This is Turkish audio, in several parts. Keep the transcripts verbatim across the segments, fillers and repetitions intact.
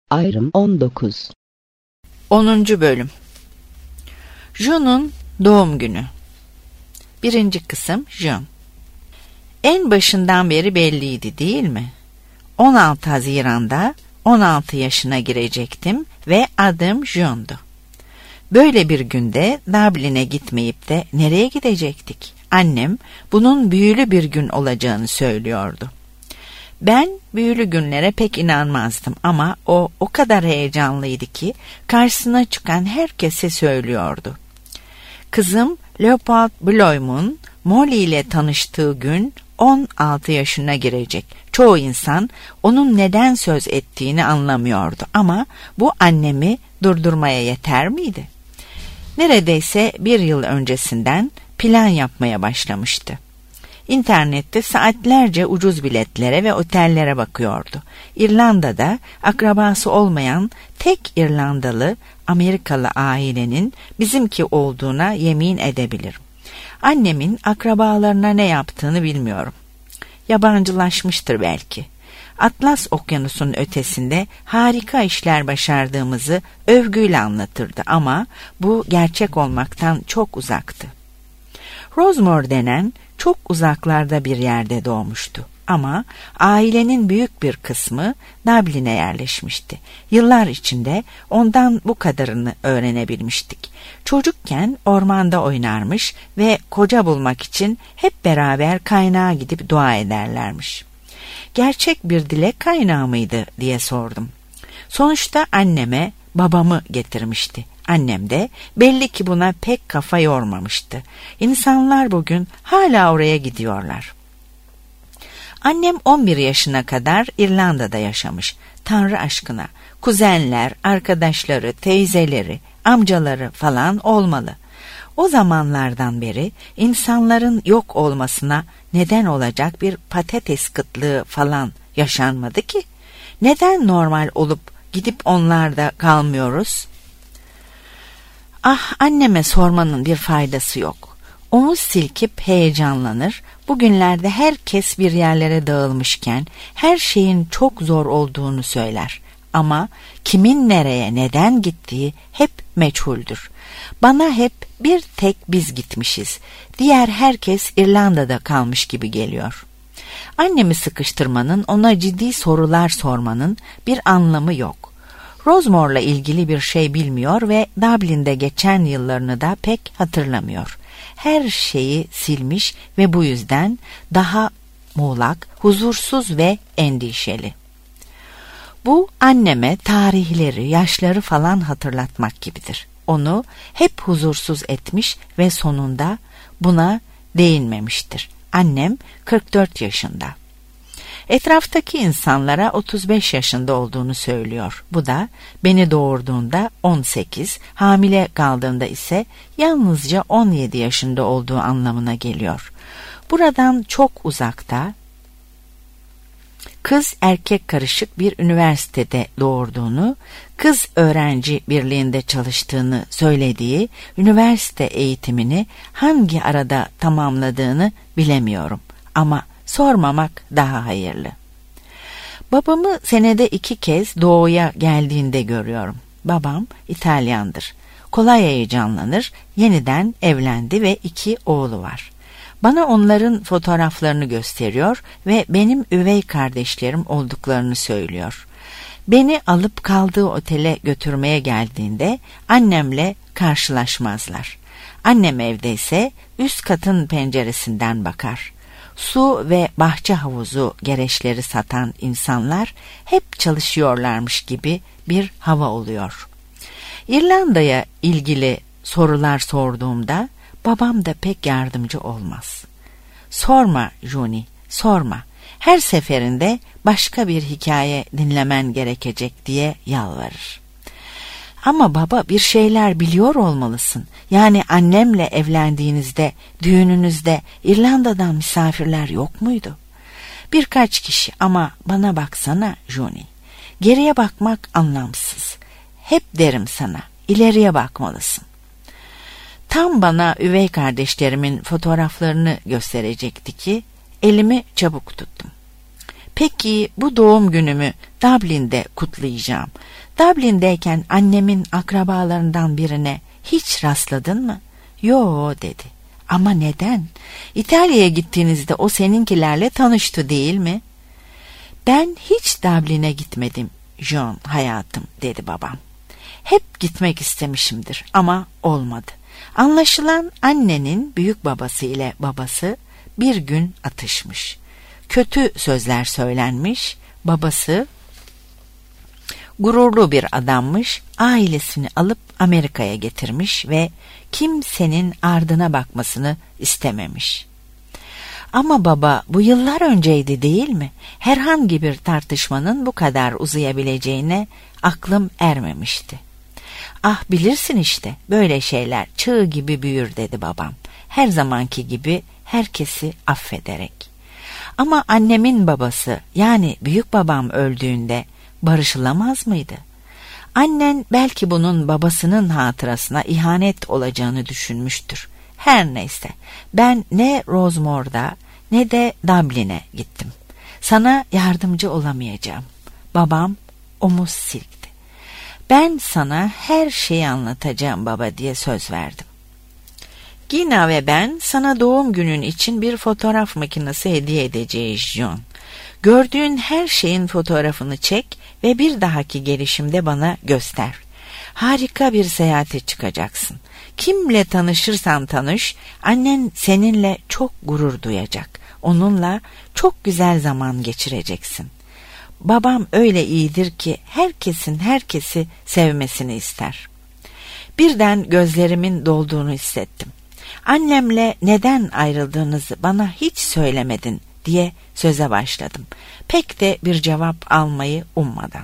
Ayrım on dokuz. onuncu bölüm. Jun'un doğum günü. Birinci kısım Jun. En başından beri belliydi, değil mi? on altı Haziran'da on altı yaşına girecektim ve adım Jun'du. Böyle bir günde Dublin'e gitmeyip de nereye gidecektik? Annem bunun büyülü bir gün olacağını söylüyordu. Ben büyülü günlere pek inanmazdım ama o o kadar heyecanlıydı ki karşısına çıkan herkese söylüyordu. Kızım Leopold Bloom'un Molly ile tanıştığı gün on altı yaşına girecek. Çoğu insan onun neden söz ettiğini anlamıyordu ama bu annemi durdurmaya yeter miydi? Neredeyse bir yıl öncesinden plan yapmaya başlamıştı. İnternette saatlerce ucuz biletlere ve otellere bakıyordu. İrlanda'da akrabası olmayan tek İrlandalı Amerikalı ailenin bizimki olduğuna yemin edebilirim. Annemin akrabalarına ne yaptığını bilmiyorum. Yabancılaşmıştır belki. Atlas Okyanusu'nun ötesinde harika işler başardığımızı övgüyle anlatırdı ama bu gerçek olmaktan çok uzaktı. Rosemore denen çok uzaklarda bir yerde doğmuştu ama ailenin büyük bir kısmı Dublin'e yerleşmişti. Yıllar içinde ondan bu kadarını öğrenebilmiştik. Çocukken ormanda oynarmış ve koca bulmak için hep beraber kaynağa gidip dua ederlermiş. Gerçek bir dilek kaynağı mıydı diye sordum. Sonuçta anneme babamı getirmişti. Annem de belli ki buna pek kafa yormamıştı. İnsanlar bugün hala oraya gidiyorlar. Annem on bir yaşına kadar İrlanda'da yaşamış. Tanrı aşkına, kuzenler, arkadaşları, teyzeleri, amcaları falan olmalı. O zamanlardan beri insanların yok olmasına neden olacak bir patates kıtlığı falan yaşanmadı ki. Neden normal olup gidip onlarda kalmıyoruz? Ah, anneme sormanın bir faydası yok. Omuz silkip heyecanlanır. Bugünlerde herkes bir yerlere dağılmışken her şeyin çok zor olduğunu söyler. Ama kimin nereye neden gittiği hep meçhuldür. Bana hep bir tek biz gitmişiz. Diğer herkes İrlanda'da kalmış gibi geliyor. Annemi sıkıştırmanın, ona ciddi sorular sormanın bir anlamı yok. Rosemore'la ilgili bir şey bilmiyor ve Dublin'de geçen yıllarını da pek hatırlamıyor. Her şeyi silmiş ve bu yüzden daha muğlak, huzursuz ve endişeli. Bu anneme tarihleri, yaşları falan hatırlatmak gibidir. Onu hep huzursuz etmiş ve sonunda buna değinmemiştir. Annem kırk dört yaşında. Etraftaki insanlara otuz beş yaşında olduğunu söylüyor. Bu da beni doğurduğunda on sekiz, hamile kaldığında ise yalnızca on yedi yaşında olduğu anlamına geliyor. Buradan çok uzakta, kız erkek karışık bir üniversitede doğurduğunu, kız öğrenci birliğinde çalıştığını söylediği üniversite eğitimini hangi arada tamamladığını bilemiyorum. Ama sormamak daha hayırlı. Babamı senede iki kez doğuya geldiğinde görüyorum. Babam İtalyandır. Kolay heyecanlanır, yeniden evlendi ve iki oğlu var. Bana onların fotoğraflarını gösteriyor ve benim üvey kardeşlerim olduklarını söylüyor. Beni alıp kaldığı otele götürmeye geldiğinde annemle karşılaşmazlar. Annem evdeyse üst katın penceresinden bakar. Su ve bahçe havuzu gereçleri satan insanlar hep çalışıyorlarmış gibi bir hava oluyor. İrlanda'ya ilgili sorular sorduğumda babam da pek yardımcı olmaz. Sorma Juni, sorma. Her seferinde başka bir hikaye dinlemen gerekecek diye yalvarır. Ama baba, bir şeyler biliyor olmalısın. Yani annemle evlendiğinizde, düğününüzde İrlanda'dan misafirler yok muydu? Birkaç kişi ama bana baksana Juni. Geriye bakmak anlamsız. Hep derim sana, ileriye bakmalısın. Tam bana üvey kardeşlerimin fotoğraflarını gösterecekti ki elimi çabuk tuttum. Peki bu doğum günümü Dublin'de kutlayacağım. Dublin'deyken annemin akrabalarından birine hiç rastladın mı? Yo dedi. Ama neden? İtalya'ya gittiğinizde o seninkilerle tanıştı değil mi? Ben hiç Dublin'e gitmedim John hayatım dedi babam. Hep gitmek istemişimdir ama olmadı. Anlaşılan annenin büyük babası ile babası bir gün atışmış. Kötü sözler söylenmiş, babası gururlu bir adammış, ailesini alıp Amerika'ya getirmiş ve kimsenin ardına bakmasını istememiş. Ama baba bu yıllar önceydi değil mi? Herhangi bir tartışmanın bu kadar uzayabileceğine aklım ermemişti. Ah bilirsin işte böyle şeyler çığ gibi büyür dedi babam. Her zamanki gibi herkesi affederek. Ama annemin babası yani büyük babam öldüğünde barışılamaz mıydı? Annen belki bunun babasının hatırasına ihanet olacağını düşünmüştür. Her neyse ben ne Rosemore'da ne de Dublin'e gittim. Sana yardımcı olamayacağım. Babam omuz silkti. Ben sana her şeyi anlatacağım baba diye söz verdim. Gina ve ben sana doğum günün için bir fotoğraf makinesi hediye edeceğiz John. Gördüğün her şeyin fotoğrafını çek ve bir dahaki gelişimde bana göster. Harika bir seyahate çıkacaksın. Kimle tanışırsan tanış, annen seninle çok gurur duyacak. Onunla çok güzel zaman geçireceksin. Babam öyle iyidir ki herkesin herkesi sevmesini ister. Birden gözlerimin dolduğunu hissettim. Annemle neden ayrıldığınızı bana hiç söylemedin diye söze başladım. Pek de bir cevap almayı ummadan.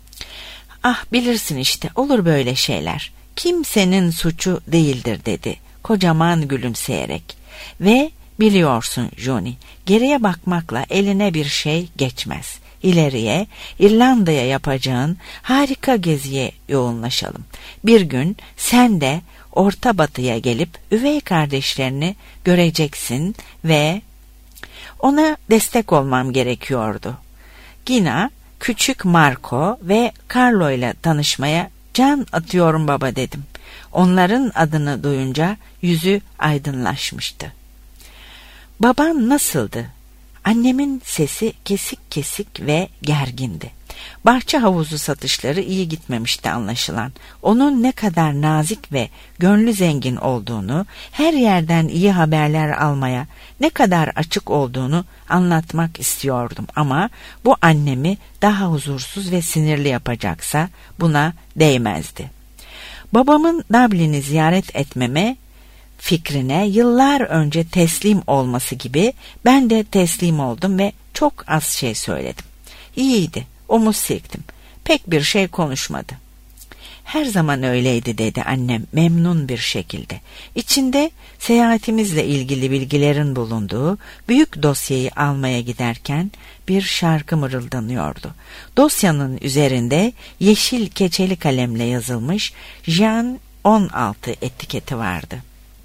Ah bilirsin işte olur böyle şeyler. Kimsenin suçu değildir dedi kocaman gülümseyerek. Ve biliyorsun Johnny geriye bakmakla eline bir şey geçmez. İleriye İrlanda'ya yapacağın harika geziye yoğunlaşalım. Bir gün sen de Orta Batı'ya gelip üvey kardeşlerini göreceksin ve ona destek olmam gerekiyordu. Gina küçük Marco ve Carlo ile tanışmaya can atıyorum baba dedim. Onların adını duyunca yüzü aydınlaşmıştı. Baban nasıldı? Annemin sesi kesik kesik ve gergindi. Bahçe havuzu satışları iyi gitmemişti anlaşılan. Onun ne kadar nazik ve gönlü zengin olduğunu, her yerden iyi haberler almaya ne kadar açık olduğunu anlatmak istiyordum ama bu annemi daha huzursuz ve sinirli yapacaksa buna değmezdi. Babamın Dublin'i ziyaret etmeme fikrine yıllar önce teslim olması gibi ben de teslim oldum ve çok az şey söyledim. İyiydi, omuz silktim. Pek bir şey konuşmadı. Her zaman öyleydi dedi annem memnun bir şekilde. İçinde seyahatimizle ilgili bilgilerin bulunduğu büyük dosyayı almaya giderken bir şarkı mırıldanıyordu. Dosyanın üzerinde yeşil keçeli kalemle yazılmış Jean on altı etiketi vardı.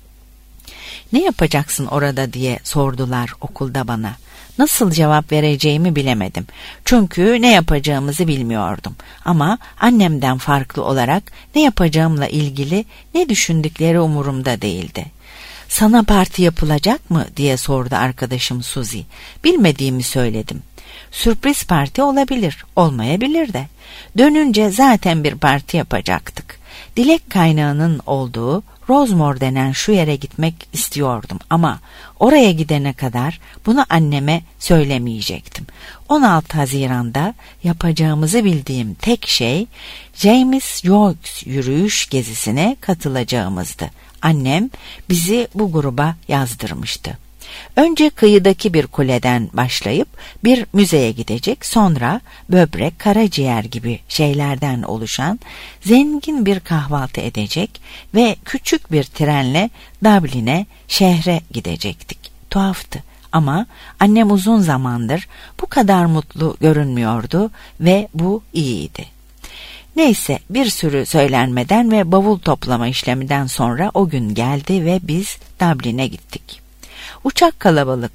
Ne yapacaksın orada diye sordular okulda bana. Nasıl cevap vereceğimi bilemedim. Çünkü ne yapacağımızı bilmiyordum. Ama annemden farklı olarak ne yapacağımla ilgili ne düşündükleri umurumda değildi. Sana parti yapılacak mı diye sordu arkadaşım Suzy. Bilmediğimi söyledim. Sürpriz parti olabilir, olmayabilir de. Dönünce zaten bir parti yapacaktık. Dilek kaynağının olduğu Rosemore denen şu yere gitmek istiyordum ama oraya gidene kadar bunu anneme söylemeyecektim. on altı Haziran'da yapacağımızı bildiğim tek şey James Joyce yürüyüş gezisine katılacağımızdı. Annem bizi bu gruba yazdırmıştı. Önce kıyıdaki bir kuleden başlayıp bir müzeye gidecek, sonra böbrek, karaciğer gibi şeylerden oluşan zengin bir kahvaltı edecek ve küçük bir trenle Dublin'e, şehre gidecektik. Tuhaftı ama annem uzun zamandır bu kadar mutlu görünmüyordu ve bu iyiydi. Neyse bir sürü söylenmeden ve bavul toplama işleminden sonra o gün geldi ve biz Dublin'e gittik. Uçak kalabalıktı.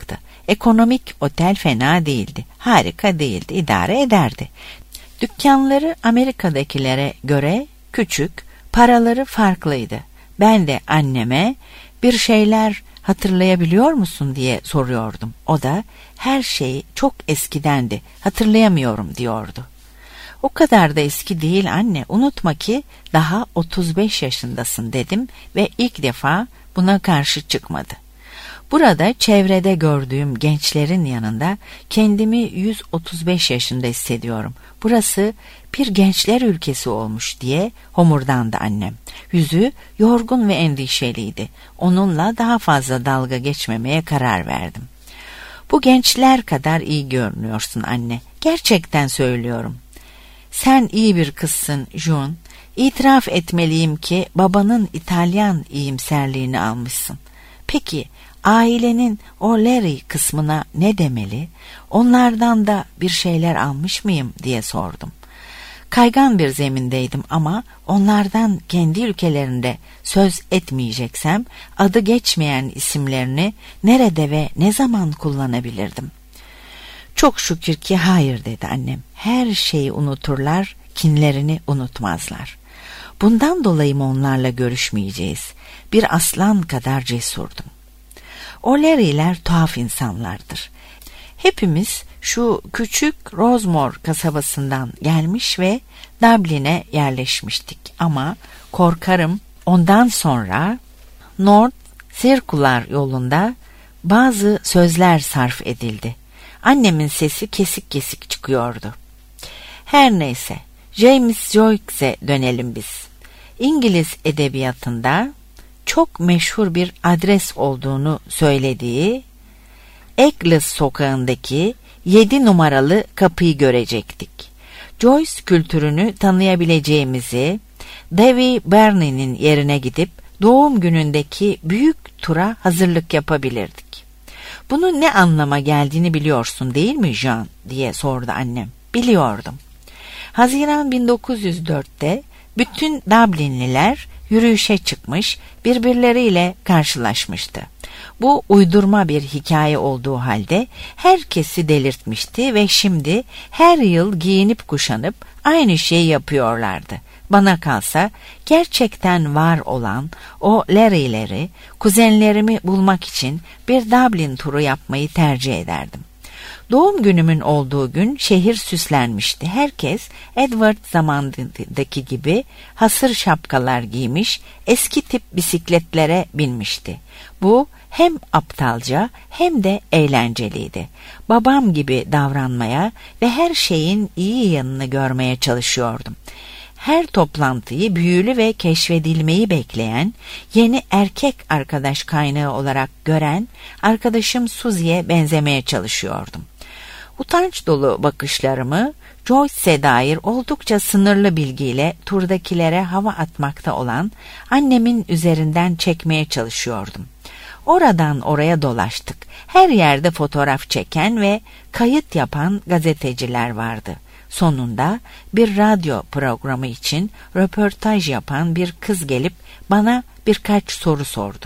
Ekonomik otel fena değildi, harika değildi, idare ederdi. Dükkanları Amerika'dakilere göre küçük, paraları farklıydı. Ben de anneme bir şeyler hatırlayabiliyor musun diye soruyordum. O da her şey çok eskidendi, hatırlayamıyorum diyordu. O kadar da eski değil anne, unutma ki daha otuz beş yaşındasın dedim ve ilk defa buna karşı çıkmadı. Burada çevrede gördüğüm gençlerin yanında kendimi yüz otuz beş yaşında hissediyorum. Burası bir gençler ülkesi olmuş diye homurdandı annem. Yüzü yorgun ve endişeliydi. Onunla daha fazla dalga geçmemeye karar verdim. Bu gençler kadar iyi görünüyorsun anne. Gerçekten söylüyorum. Sen iyi bir kızsın June. İtiraf etmeliyim ki babanın İtalyan iyimserliğini almışsın. Peki ailenin o Larry kısmına ne demeli? Onlardan da bir şeyler almış mıyım diye sordum. Kaygan bir zemindeydim ama onlardan kendi ülkelerinde söz etmeyeceksem adı geçmeyen isimlerini nerede ve ne zaman kullanabilirdim? Çok şükür ki hayır dedi annem. Her şeyi unuturlar, kinlerini unutmazlar. Bundan dolayı mı onlarla görüşmeyeceğiz? Bir aslan kadar cesurdum. O Larry'ler tuhaf insanlardır. Hepimiz şu küçük Rosemore kasabasından gelmiş ve Dublin'e yerleşmiştik. Ama korkarım ondan sonra North Circular yolunda bazı sözler sarf edildi. Annemin sesi kesik kesik çıkıyordu. Her neyse, James Joyce'e dönelim biz. İngiliz edebiyatında çok meşhur bir adres olduğunu söylediği Eccles sokağındaki yedi numaralı kapıyı görecektik. Joyce kültürünü tanıyabileceğimizi, Davy Burney'nin yerine gidip doğum günündeki büyük tura hazırlık yapabilirdik. Bunun ne anlama geldiğini biliyorsun değil mi Jean diye sordu annem. Biliyordum. Haziran bin dokuz yüz dörtte bütün Dublinliler yürüyüşe çıkmış, birbirleriyle karşılaşmıştı. Bu uydurma bir hikaye olduğu halde herkesi delirtmişti ve şimdi her yıl giyinip kuşanıp aynı şeyi yapıyorlardı. Bana kalsa gerçekten var olan o Larry'leri, kuzenlerimi bulmak için bir Dublin turu yapmayı tercih ederdim. Doğum günümün olduğu gün şehir süslenmişti. Herkes Edward zamanındaki gibi hasır şapkalar giymiş, eski tip bisikletlere binmişti. Bu hem aptalca hem de eğlenceliydi. Babam gibi davranmaya ve her şeyin iyi yanını görmeye çalışıyordum. Her toplantıyı büyülü ve keşfedilmeyi bekleyen, yeni erkek arkadaş kaynağı olarak gören arkadaşım Susie'ye benzemeye çalışıyordum. Utanç dolu bakışlarımı Joyce'e dair oldukça sınırlı bilgiyle turdakilere hava atmakta olan annemin üzerinden çekmeye çalışıyordum. Oradan oraya dolaştık. Her yerde fotoğraf çeken ve kayıt yapan gazeteciler vardı. Sonunda bir radyo programı için röportaj yapan bir kız gelip bana birkaç soru sordu.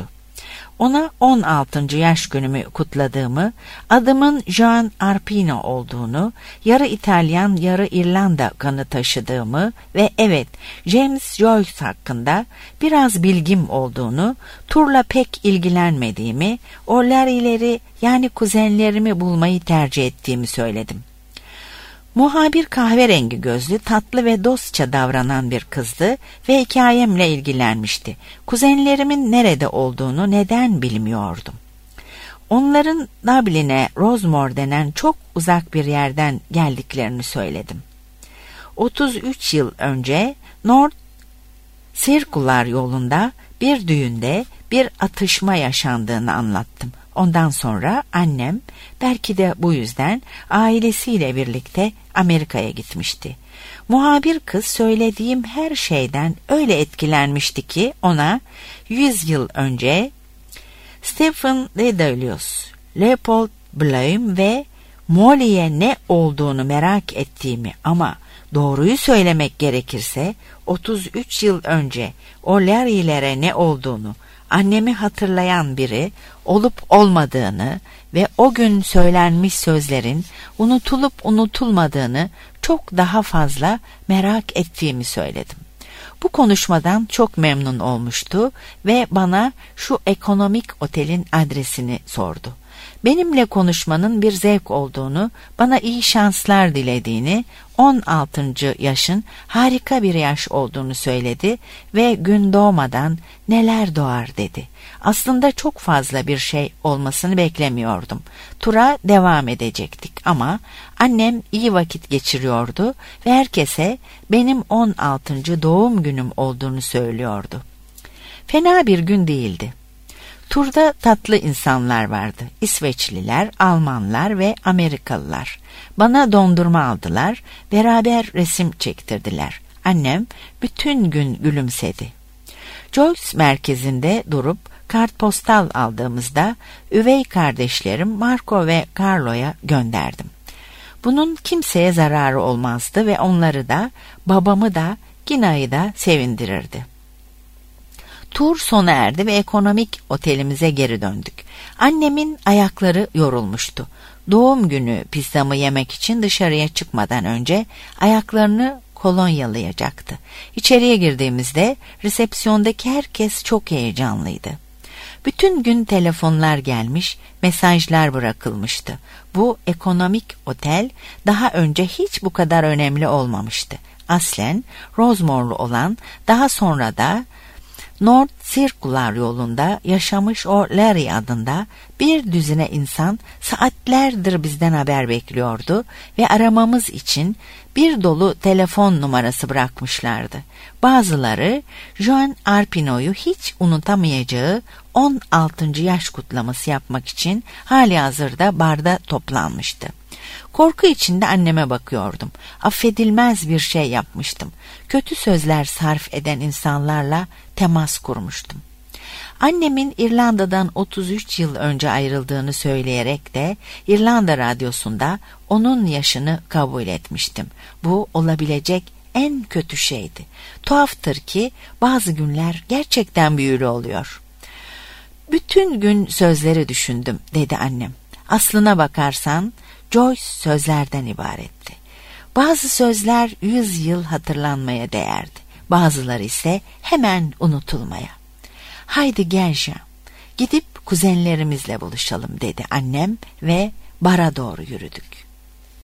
Ona on altıncı yaş günümü kutladığımı, adımın Jean Arpino olduğunu, yarı İtalyan yarı İrlanda kanı taşıdığımı ve evet James Joyce hakkında biraz bilgim olduğunu, turla pek ilgilenmediğimi, o Larry'leri yani kuzenlerimi bulmayı tercih ettiğimi söyledim. Muhabir kahverengi gözlü, tatlı ve dostça davranan bir kızdı ve hikayemle ilgilenmişti. Kuzenlerimin nerede olduğunu neden bilmiyordum. Onların Dublin'e Rosemore denen çok uzak bir yerden geldiklerini söyledim. otuz üç yıl önce North Circular yolunda bir düğünde bir atışma yaşandığını anlattım. Ondan sonra annem belki de bu yüzden ailesiyle birlikte Amerika'ya gitmişti. Muhabir kız söylediğim her şeyden öyle etkilenmişti ki ona yüz yıl önce Stephen Dedalus, Leopold Bloom ve Molly'e ne olduğunu merak ettiğimi ama doğruyu söylemek gerekirse otuz üç yıl önce o Larry'lere ne olduğunu Annemi hatırlayan biri olup olmadığını ve o gün söylenmiş sözlerin unutulup unutulmadığını çok daha fazla merak ettiğimi söyledim. Bu konuşmadan çok memnun olmuştu ve bana şu ekonomik otelin adresini sordu. Benimle konuşmanın bir zevk olduğunu, bana iyi şanslar dilediğini, on altıncı yaşın harika bir yaş olduğunu söyledi ve gün doğmadan neler doğar dedi. Aslında çok fazla bir şey olmasını beklemiyordum. Tura devam edecektik ama annem iyi vakit geçiriyordu ve herkese benim on altıncı doğum günüm olduğunu söylüyordu. Fena bir gün değildi. Turda tatlı insanlar vardı. İsveçliler, Almanlar ve Amerikalılar. Bana dondurma aldılar, beraber resim çektirdiler. Annem bütün gün gülümsedi. Joyce merkezinde durup kartpostal aldığımızda üvey kardeşlerim Marco ve Carlo'ya gönderdim. Bunun kimseye zararı olmazdı ve onları da, babamı da, Gina'yı da sevindirirdi. Tur sona erdi ve ekonomik otelimize geri döndük. Annemin ayakları yorulmuştu. Doğum günü pizzamı yemek için dışarıya çıkmadan önce ayaklarını kolonyalayacaktı. İçeriye girdiğimizde resepsiyondaki herkes çok heyecanlıydı. Bütün gün telefonlar gelmiş, mesajlar bırakılmıştı. Bu ekonomik otel daha önce hiç bu kadar önemli olmamıştı. Aslen Rosemore'lu olan, daha sonra da North Circular yolunda yaşamış o Larry adında bir düzine insan saatlerdir bizden haber bekliyordu ve aramamız için bir dolu telefon numarası bırakmışlardı. Bazıları Joan Arpino'yu hiç unutamayacağı on altıncı yaş kutlaması yapmak için halihazırda barda toplanmıştı. Korku içinde anneme bakıyordum. Affedilmez bir şey yapmıştım. Kötü sözler sarf eden insanlarla temas kurmuştum. Annemin İrlanda'dan otuz üç yıl önce ayrıldığını söyleyerek de İrlanda radyosunda onun yaşını kabul etmiştim. Bu olabilecek en kötü şeydi. Tuhaftır ki bazı günler gerçekten büyülü oluyor. Bütün gün sözleri düşündüm, dedi annem. Aslına bakarsan Joyce sözlerden ibaretti. Bazı sözler yüz yıl hatırlanmaya değerdi. Bazıları ise hemen unutulmaya. Haydi gel Jean, gidip kuzenlerimizle buluşalım, dedi annem ve bara doğru yürüdük.